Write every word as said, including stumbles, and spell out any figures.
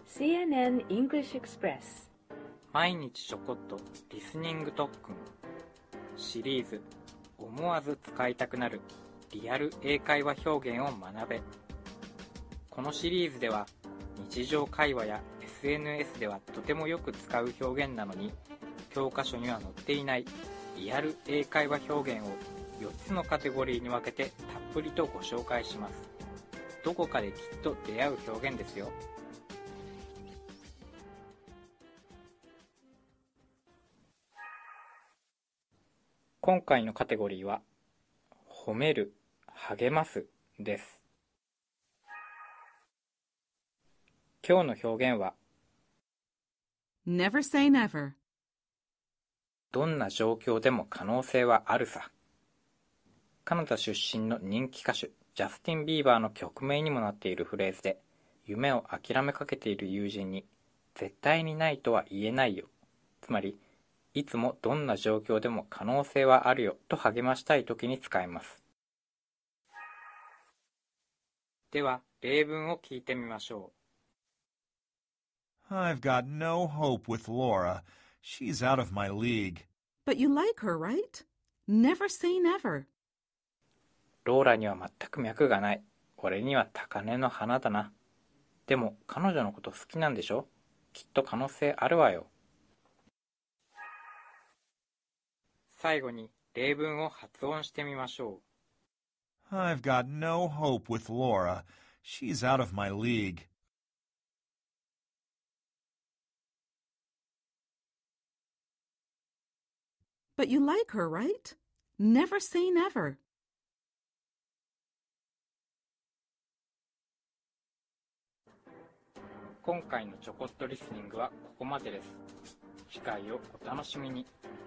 シーエヌエヌ English Express 毎日ちょこっとリスニング特訓シリーズ思わず使いたくなるリアル英会話表現を学べ。このシリーズでは日常会話や エスエヌエス ではとてもよく使う表現なのに教科書には載っていないリアル英会話表現をよっつのカテゴリーに分けてたっぷりとご紹介します。どこかできっと出会う表現ですよ。今回のカテゴリーは褒める、励ますです。今日の表現は Never say never. どんな状況でも可能性はあるさ。カナダ出身の人気歌手ジャスティン・ビーバーの曲名にもなっているフレーズで、夢を諦めかけている友人に絶対にないとは言えないよ、つまりいつもどんな状況でも可能性はあるよと励ましたいときに使えます。では例文を聞いてみましょう。I've got no hope with Laura. She's out of my league. But you like her, right? Never say never. ローラには全く脈がない。俺には高嶺の花だな。でも彼女のこと好きなんでしょ？きっと可能性あるわよ。最後に例文を発音してみましょう。I've got no hope with Laura. She's out of my league. But you like her, right? Never say never. 今回のちょこっとリスニングはここまでです。次回をお楽しみに。